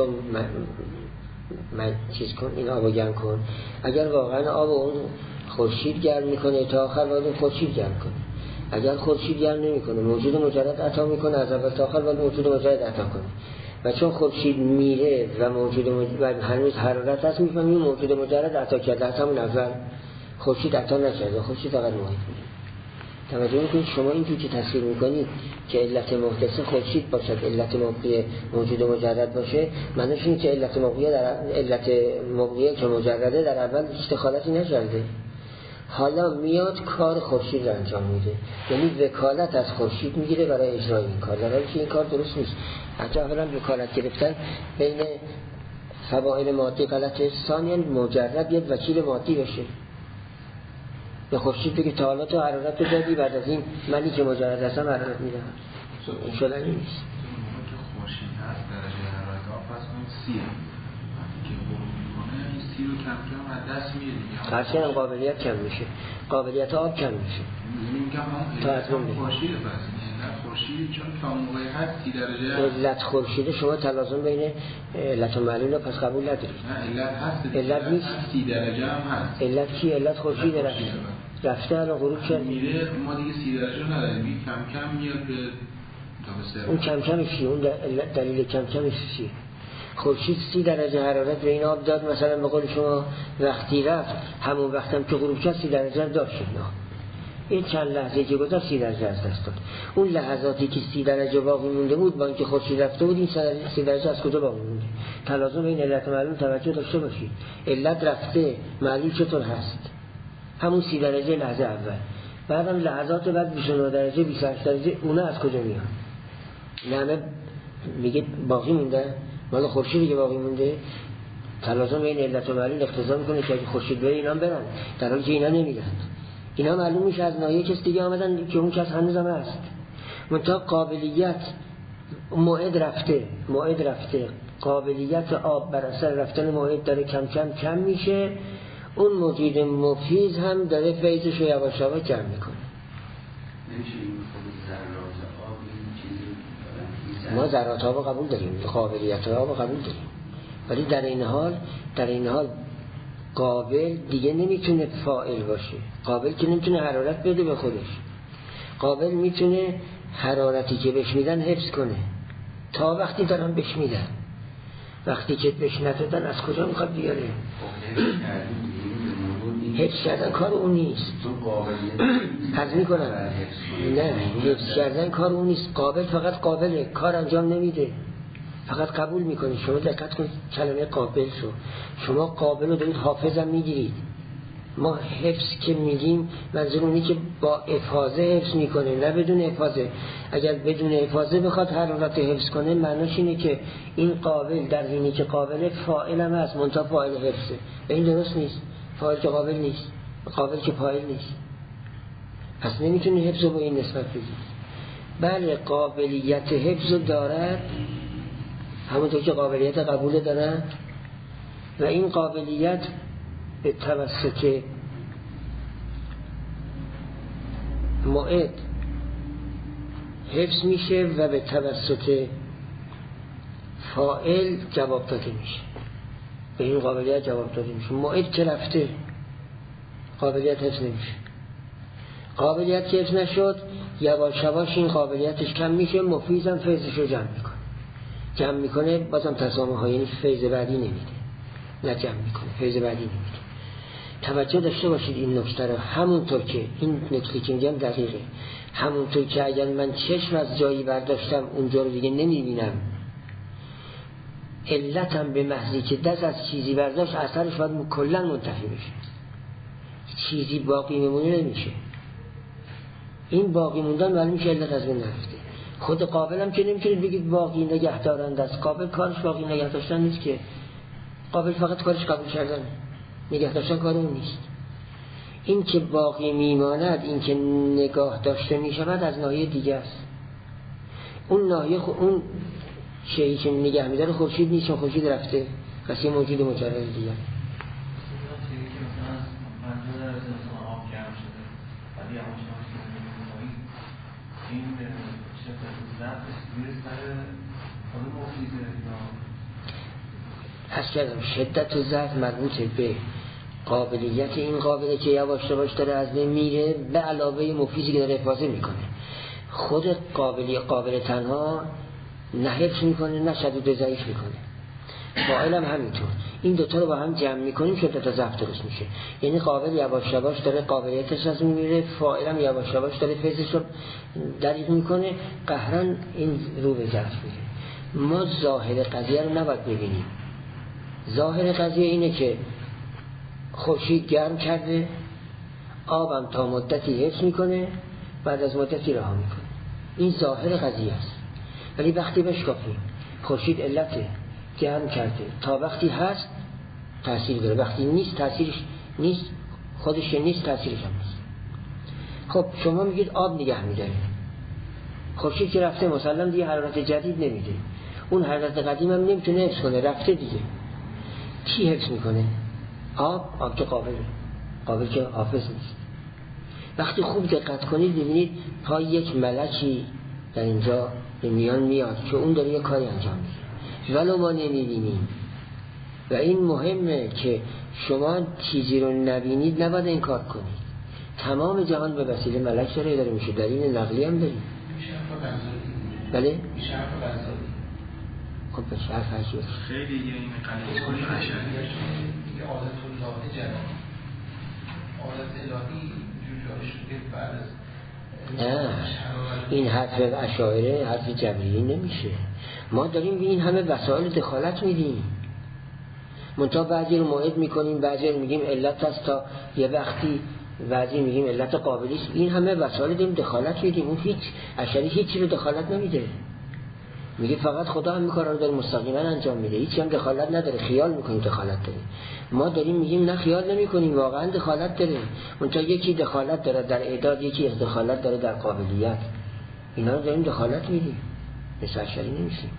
من چیز کن، این آبو گرم کن. اگر واقعا آب اون خورشید گرم میکنه تا آخر باید اون خورشید گرم کنه. اگر خورشید گرم نمیکنه موجود مجرد عطا میکنه، از اول تا آخر باید موجود مجرد عطا کنه. و چون خورشید میره و موجود مجرد هنوز حرارت هست، میفهمیم موجود مجرد عطا کرده، از همون اول خورشید عطا نکرده، خورشید فقط محیط میده. توجه میکنید شما اینجور که تصویر میکنید که علت محدثه خورشید باشد، علت موقعی موجود مجرد باشه، معنیش اینه که علت موقعی که مجرده در اول هیچ دخالتی نکرده، حالا میاد کار خورشید رو انجام میده، یعنی وکالت از خورشید میگیره برای اجرای این کار، در حالی که این کار درست نیست. حتی اولا وکالت گرفتن بین فواعل مادی غلطه، ثانیاً مجرد یک وکیل مادی بشه به خورشید بگه تا حالا تو حرارت رو دادی، بعد از این منی که مجرد هستم حرارت میدم. این شدنی نیست. خورشید هست درجه حرارت آب پس اون سیه که غروب میکنه، این سی رو کم کم از دست میره، هرچی هم قابلیت کم میشه، قابلیت آب کم میشه. تا از اون خورشید پس علت خورشید چون تا موقعی هست 30 درجه علت خورشید شما تلازم بین علت و معلول رو پس قبول ندارید. نه علت هست، علت نیست، 30 درجه هم هست. علت کی؟ علت خورشید رفته الان غروب کرد میره، ما دیگه 30 درجه نداریم، کم کم میاد به تابستون. اون کم کمش چیه؟ اون دلیل کم کمش چیه؟ خورشید 30 درجه حرارت به این آب داد، مثلا به قول شما وقتی رفت همون وقتم که غروب کرد 30 درجه داشت. نه این چند لحظه که گذشت 30 درجه از دست داد. اون لحظاتی که 30 درجه باقی مونده بود با اینکه خورشید رفته بود، این 30 درجه از کجا باقی مونده؟ تلازم این علت معلول توجه داشته باشید. علت رفته، معلول چطور هست؟ همون 30 درجه لحظه اول، بعدم لحظات بعد 29 درجه 28 درجه، اونا از کجا میان؟ نه میگه باقی مونده، مال خورشیدی که باقی مونده. تلازم این علت و معلول اقتضا میکنه که خورشید بره اینا برن، در حالی که اینا نمیرن. اینا معلوم میشه از ناحیه کس دیگه آمدن که اون کس هنوز هم هست. منتها قابلیت موعد رفته، قابلیت آب بر اثر رفتن موعد داره کم کم کم میشه. اون موجود مفیض هم داره فیضش رو یواش یواش کم میکنه. نمیشه این ذرات آب این چیزی ما ذرات آب قبول داریم، قابلیت آب قبول داریم، ولی در این حال قابل دیگه نمیتونه فاعل باشه. قابل که نمیتونه حرارت بده به خودش، قابل میتونه حرارتی که بهش میدن حفظ کنه تا وقتی دارن بهش میدن، وقتی که بهش ندادن از کجا میخواد بیاره؟ حفظ کردن کار اون نیست. حفظ میکنن نه، حفظ کردن کار اون نیست. قابل فقط قابله، کار انجام نمیده، فقط قبول میکنید. شما دقت کنید کلمه قابل شما قابل رو دارید حافظم میگیرید. ما حفظ که میگیم منظور اونی که با افاظه حفظ میکنه، نه بدون افاظه. اگر بدون افاظه بخواد حرارت حفظ کنه، معناش اینه که این قابل در حینی که قابل فاعل هم هست، منتها فاعل حفظه. این درست نیست. فاعل که قابل نیست، قابل که فاعل نیست، پس نمیتونه حفظ رو با این نسبت بگید. بله قابلیت حفظ دارد، همونطور که قابلیت قبول دارن، و این قابلیت به توسط موعد حفظ میشه و به توسط فاعل جواب داده میشه، به این قابلیت جواب داده میشه. موعد که رفته قابلیت حفظ نمیشه. قابلیت که حفظ نشد یواش یواش این قابلیتش کم میشه، مفیزم فیضش رو جمع میکنه بازم تسامح ها، یعنی فیض بعدی نمیده، نه جمع میکنه، فیض بعدی نمیده. توجه داشته باشید این نکته رو. همونطور که این نکته که میگم دقیقه، همونطور که اگر من چشم از جایی برداشتم اونجا رو دیگه نمیبینم، علتم به محضی که دست از چیزی برداشت اثرش باید کلا منتفی بشه، چیزی باقی میمونه نمیشه. این باقی موندن معلوم میشه علت از بین نرفته. خود قابل هم که نمیتونید بگید باقی نگه دارند است. قابل کارش باقی نگه داشتن نیست که، قابل فقط کارش قبول کردن، نگه داشتن کار اون نیست. این که باقی میماند، این که نگاه داشته میشود از ناحیه دیگه است. اون ناحیه اون شیئی که نگه میداره خورشید نیست، خورشید رفته، پس یه موجود مجرد دیگه. حس کردم شدت و ضعف مربوط به قابلیت این قابله که یواش یواش داره از بین میره، به علاوه مفیدی که داره حفاظت میکنه. خود قابل تنها نه حفظ میکنه نه شدید ضعیف میکنه. فاعل هم همینطور. این دوتا رو با هم جمع میکنیم شدت و ضعف درست میشه. یعنی قابل یواش یواش داره قابلیتش از بین میره، فاعل هم یواش یواش داره فیضش رو دریغ میکنه، قهرن این رو به ضعف میره. ما ظاهر قضیه رو نباید ببینیم. ظاهر قضیه اینه که خورشید گرم کرده، آبم تا مدتی حفظ میکنه، بعد از مدتی رها میکنه. این ظاهر قضیه است. ولی وقتی بشکافیم خورشید علته گرم کرده تا وقتی هست تأثیر داره، وقتی نیست تأثیرش نیست، خودش نیست تأثیرش هم نیست. خب شما میگید آب نگه میداره، خورشید که رفته مسلم دیگه حرارت جدید نمیده، اون حرارت قدیم هم نمیتونه حفظ کنه، رفته دیگه. کی حفظ میکنه؟ آب که قابل که حافظ نیست. وقتی خوب دقت کنید ببینید پای یک ملکی در اینجا به میان میاد که اون داره یک کاری انجام میده ولو ما نمیبینیم. و این مهمه که شما چیزی رو نبینید نباید این کار کنید. تمام جهان به وسیله ملک داره میشه، دلیل نقلی هم داریم. بله؟ خب به شرف هشت خیلی این قلیل کنی عشقی عادت الله جلال، عادت الهی جوجار شده بعد از نه، این حرف اشاعره حرف جبریلی نمیشه. ما داریم به این همه وسایل دخالت میدیم، منتها بعضی رو موعد میکنیم، بعضی رو میگیم علت هست تا یه وقتی، بعضی میگیم علت قابلیست. این همه وسایل داریم دخالت میدیم. اون هیچ اشعری هیچی رو دخالت نمیده، میگه فقط خدا هم کارا رو داره مستقیما انجام میده، هیچی هم دخالت نداره. خیال میکنیم دخالت داره، ما داریم میگیم نه خیال نمیکنیم، واقعا دخالت داره. منتها یکی دخالت داره در اعداد، یکی دخالت داره در قابلیت. اینا رو داریم دخالت میدیم، مثل اشعری نمیشیم.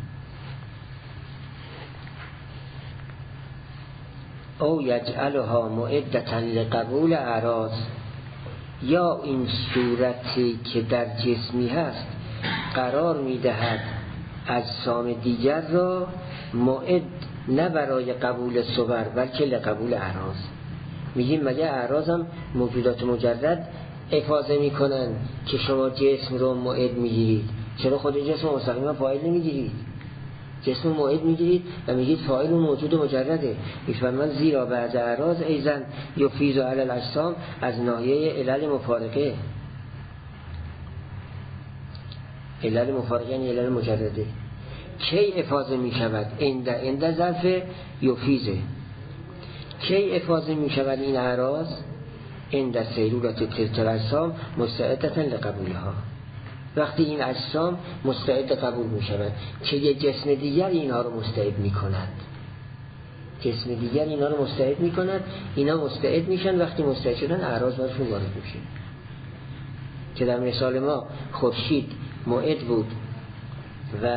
او یجعلها معدة لقبول اعراض، یا این صورتی که در جسمی هست قرار میدهد اجسام دیگر را معد، نه برای قبول صور بلکه لقبول اعراض. میگیم مگه اعراض هم موجودات مجرد افاضه میکنن که شما جسم رو معد میگیرید؟ چرا خود جسم مستقیما فاعل نمیگیرید؟ جسم معد میگیرید و میگید فاعل اون موجود مجرده. میفرمان زیرا بعض اعراض ایزن یفیض علی الاجسام، از ناحیه علل مفارقه. علل مفارقه یعنی علل مجرده. کی افاضه میشود؟ عند ظرف یفیضه. کی افاضه میشود این اعراض؟ عند سیرورت تلک الاجسام مستعدة لقبولها، وقتی این اجسام مستعد قبول می شود که یک جسم دیگر اینها رو مستعد می کند. جسم دیگر اینها رو مستعد می کند، اینا مستعد میشن. وقتی مستعد شدن اعراض برشون وارد میشه. که در مثال ما خورشید موعد بود و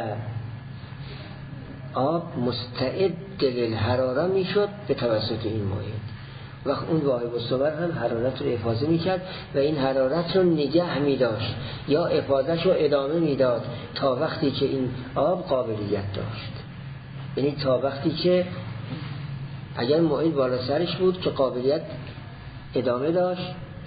آب مستعد للحراره میشد به توسط این موعد. و اون واهب الصور هم حرارت رو افاضه میکرد و این حرارت رو نگه میداشت یا افاضهش رو ادامه میداد تا وقتی که این آب قابلیت داشت. یعنی تا وقتی که اگر موعد بالا سرش بود که قابلیت ادامه داشت،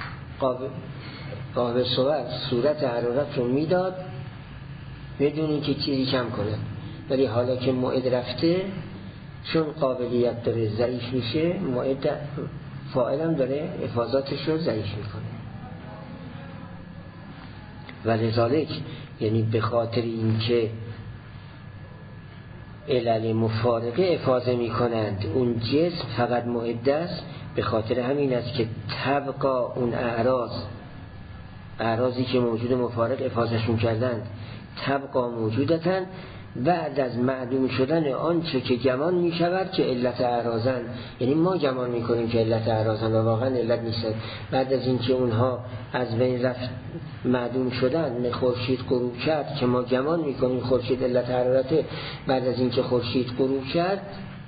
واهب الصور صورت حرارت رو میداد بدون اینکه چیزی کم کنه. ولی حالا که موعد رفته، چون قابلیت داره ضعیف میشه، موعد فاعلم داره افاضاتش رو ضعیف میکنه. ولذالک یعنی به خاطر اینکه علل مفارقه افاضه میکنند اون جسم فقط موعد است، به خاطر همین است که طبقا اون اعراضی که موجود مفارق افاضهشون کردند طبقا موجودتن بعد از معدوم شدن آنچه که گمان می شود که علت اعراضن. یعنی ما گمان می کنیم که علت اعراضن و واقعا علت نیستن. بعد از اینکه اونها از بین رفت معدوم شدن، خورشید غروب کرد که ما گمان می کنیم خورشید علت حرارته، بعد از اینکه خورشید غروب کرد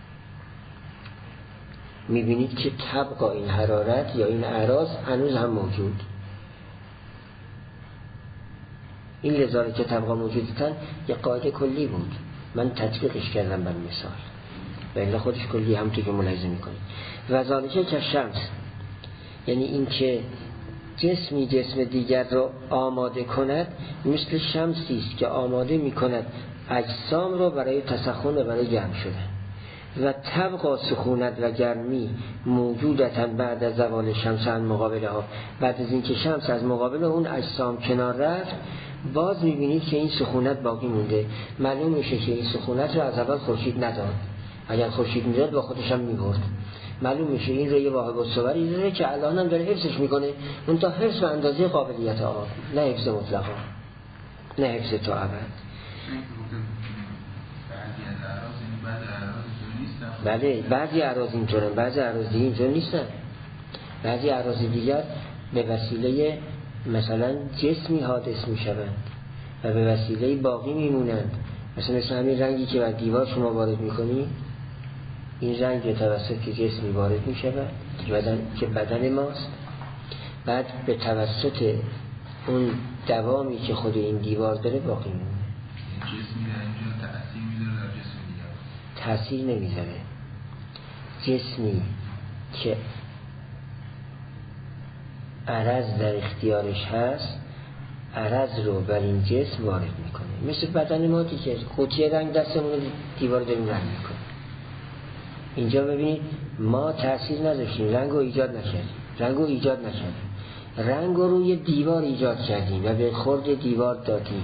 می بینید که طبقا این حرارت یا این اعراض هنوز هم موجود. این لذاره که طبقا موجودتن یه قاعده کلی بود، من تطبیقش کردم بر مثال و الا خودش کلی همونطور که ملاحظه میکنید. و ذالکه که شمس، یعنی این که جسمی جسم دیگر رو آماده کند مثل شمسی است که آماده میکند اجسام رو برای تسخن و برای گرم شدن. و طبقا سخونت و گرمی موجودتن بعد از زوال شمس عن مقابله ها، بعد از اینکه شمس از مقابل اون اجسام کنار رفت باز میبینید که این سخونت باقی مونده. معلوم میشه که این سخونت رو از اول خورشید نداد، اگر خورشید میداد با خودش هم میبرد. معلوم میشه این رو یه واهب الصوری داره که الان هم داره حفظش میکنه، اون تا حفظ به اندازه قابلیت آب، نه حفظ مطلقا، نه حفظ تا ابد. بله بعضی اعراض اینطورن، بعضی اعراض دیگه اینطور نیستن. بعضی اعراض دیگر به وسیله مثلا جسمی حادث میشوند و به وسیله باقی میمونند. مثلا همین رنگی که بر دیوار شما وارد میکنی، این رنگ به توسط جسمی وارد میشود که بدن ماست، بعد به توسط اون دوامی که خود این دیوار داره باقی میمونه. جسمی در اینجا تأثیر میذاره در جسم دیگر؟ تأثیر نمیذاره. جسمی که عرض در اختیارش هست عرض رو بر این جسم وارد میکنه. مثل بدن ما که قوطی رنگ دستمون رو دیوار داریم رنگ میکنه. اینجا ببینید ما تأثیر نذاشتیم، رنگ رو ایجاد نکردیم، رنگ رو روی دیوار ایجاد کردیم و به خورد دیوار دادیم.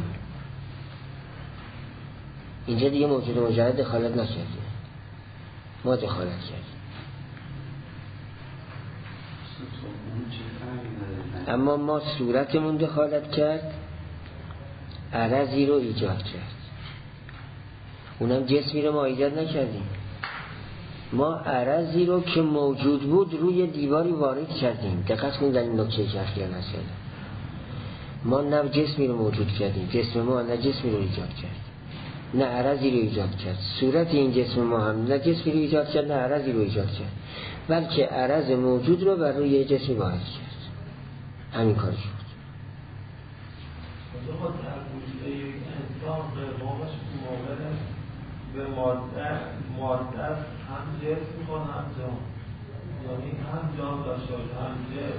اینجا دیگه موجود مجرد دخالت نکردیم، ما دخالت کردیم. اما ما صورتمون دخالت کرد، عرضی رو ایجاد کرد. اونم جسمی رو ما ایجاد نکردیم، ما عرضی رو که موجود بود روی دیواری وارد کردیم. دقت کنید در این نکته که اخیراً هست، ما نه جسمی رو موجود کردیم، جسم ما نه جسمی رو ایجاد کرد، نه عرضی رو ایجاد کرد. صورت این جسم ما هم نه جسمی رو ایجاد کرد نه عرضی رو ایجاد کرد، بلکه عرض موجود رو بر روی جسمی وارد کرد. همین کارش بود. خدا در وجود یک انسان قربانش موقع به ماده هم جسم میکنه هم جان، یعنی هم جان داشته باشه هم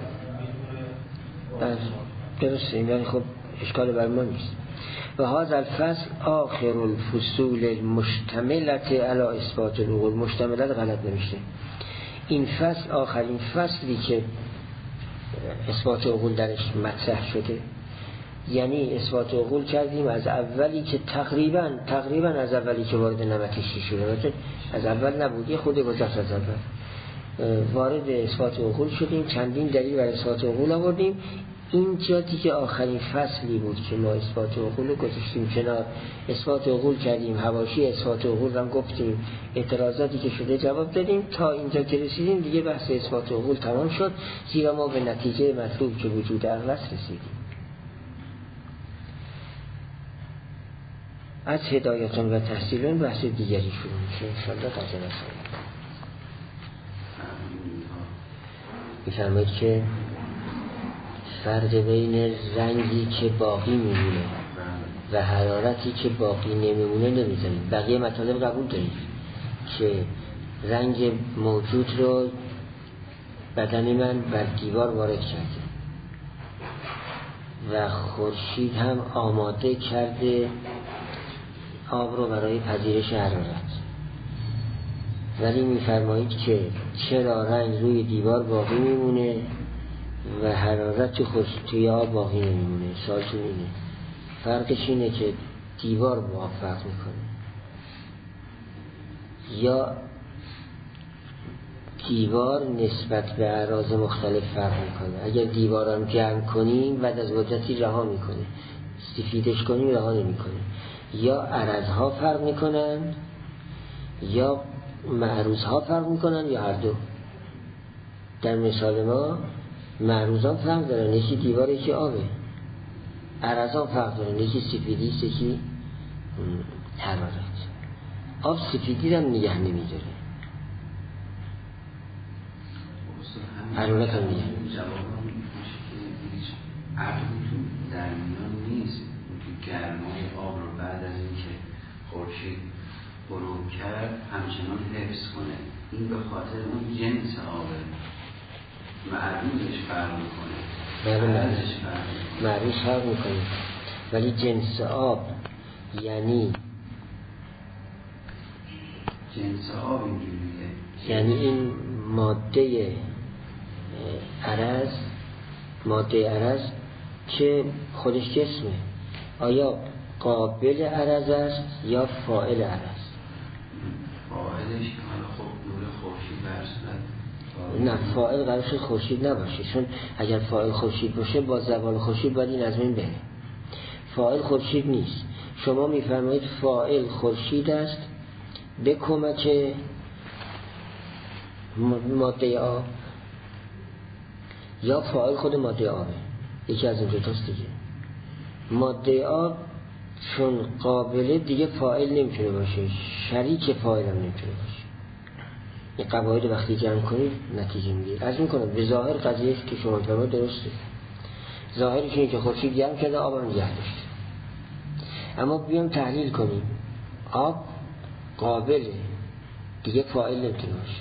جسم میتونه. درسته، یعنی خب اشکال بر ما نیست. و هذا الفصل آخر الفصول المشتملت علی اثبات العقول. مشتملت غلط نمیشه. این فصل آخرین فصلی که اثبات عقول درش مطرح شده، یعنی اثبات عقول کردیم از اولی که تقریبا از اولی که وارد نمک شیشه شده، از اول نبود، یه خود گذشت از اول وارد اثبات عقول شدیم، چندین دلیل بر اثبات عقول آوردیم. این جاتی که آخرین فصلی بود که ما اثبات عقول رو گذاشتیم کنار، اثبات عقول کردیم، حواشی اثبات عقول رو هم گفتیم، اعتراضاتی که شده جواب دادیم. تا اینجا که رسیدیم دیگه بحث اثبات عقول تمام شد، زیرا ما به نتیجه مطلوب که وجود عقل است رسیدیم. از هدایتون و تحصیلون بحث دیگری شروع میشه انشاءالله. میفرمایید که فرق بین رنگی که باقی میمونه و حرارتی که باقی نمیمونه نمیزنید. بقیه مطالب قبول دارید که رنگ موجود رو بدن من بر دیوار وارد کرده و خورشید هم آماده کرده آب رو برای پذیرش حرارت. ولی میفرمایید که چرا رنگ روی دیوار باقی میمونه و حرارت توی آب باقی نمیمونه؟ سوالتون اینه. فرقش اینه که دیوار با آب فرق میکنه یا دیوار نسبت به اعراض مختلف فرق میکنه. اگر دیوارم جمع کنیم بعد از مدتی رها میکنه، سفیدش کنیم رها نمیکنه. یا عرضها فرق میکنن یا معروضها فرق میکنن یا هر دو. در مثال ما معروضان فرق دارن، یکی دیوار یکی آبه. عرضان فرق دارن، یکی سفیدی است یکی حرارت. آب سفیدی رو نگه نمیداره، حرارت هم نگه. جوابم میشه که هیچ عقلی تو در میان نیست که گرمای آب رو بعد از اینکه خورشید غروب کرد همچنان حفظ کنه. این به خاطر اون جنس آبه، معروضش فرق میکنه. بله معروض فرق میکنه، ولی جنس آب یعنی جنس آب اینجوریه، یعنی این ماده عرض که خودش جسمه، آیا قابل عرض است یا فاعل عرض؟ فاعلش حالا خب نور خورشید برسد. نه، فاعل قرارش خورشید نباشه، چون اگر فاعل خورشید باشه با زوال خورشید باید این از بین بره. فاعل خورشید نیست. شما میفرمایید فاعل خورشید است به کمک ماده آب، یا فاعل خود ماده آبه. یکی از این دوتاست دیگه. ماده آب چون قابله دیگه فاعل نمیتونه باشه، شریک فاعل هم نمیتونه باشه. این قواعد وقتی جمع کنید نتیجه میگیرید. عرض میکنم به ظاهر قضیه که شما فرمایید درسته، ظاهرش اینه که خورشید گرم کرده آب هم نگه داشته. اما بیام تحلیل کنیم، آب قابله دیگه فاعل نمیتونه باشه.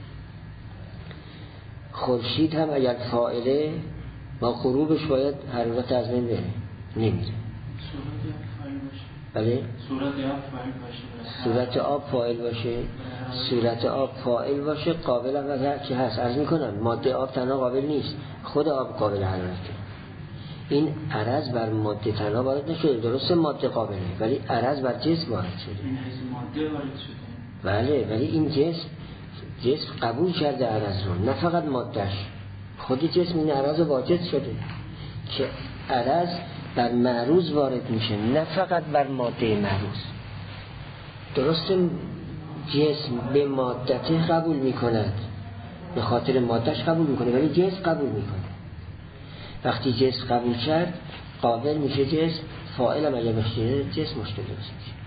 خورشید هم اگر فاعله با غروبش باید حرارت از بین بره، نمیره. بله؟ صورت آب فاعل باشه، صورت آب فاعل باشه، قابل هم از هر چی هست. عرض میکنم ماده آب تنها قابل نیست، خود آب قابل حرارته. این عرض بر ماده تنها وارد نشده، درسته ماده قابله ولی عرض بر جسم وارد شده. این حیث ماده وارد شده. بله، ولی این جسم قبول کرده عرض رو، نه فقط مادهش، خود جسم این عرض واجد شده که عرض بر معروض وارد میشه، نه فقط بر ماده معروض. درسته جسم به مادته قبول میکند، به خاطر مادهش قبول میکنه، ولی جسم قبول میکنه. وقتی جسم قبول کرد قابل میشه جسم، فاعل هم اگه بشه جسم مشکل درست میشه.